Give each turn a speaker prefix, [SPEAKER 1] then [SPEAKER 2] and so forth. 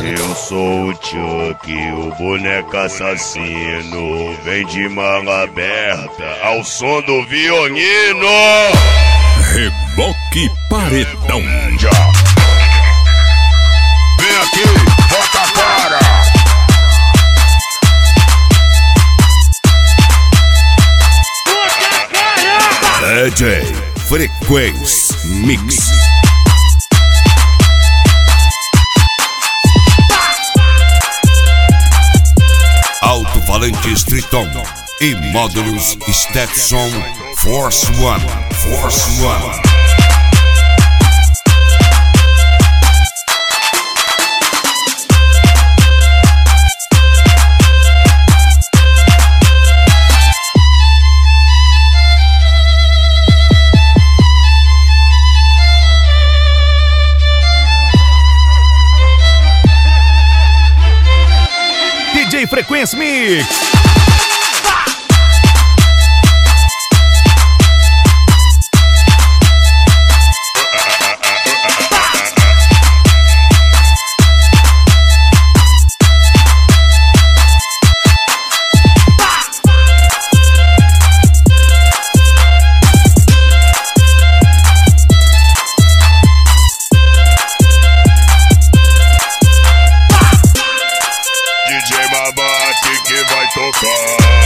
[SPEAKER 1] Eu sou o Chuck, o boneco assassino. Vem de manga aberta ao som do violino.
[SPEAKER 2] Reboque Paredão.
[SPEAKER 1] Vem aqui, bota a cara.
[SPEAKER 2] DJ Frequência Mix. Alto-falantes Triton e módulos Stetson Force One.
[SPEAKER 3] DJ Frequência Mix.
[SPEAKER 1] DJ Mabate que vai tocar.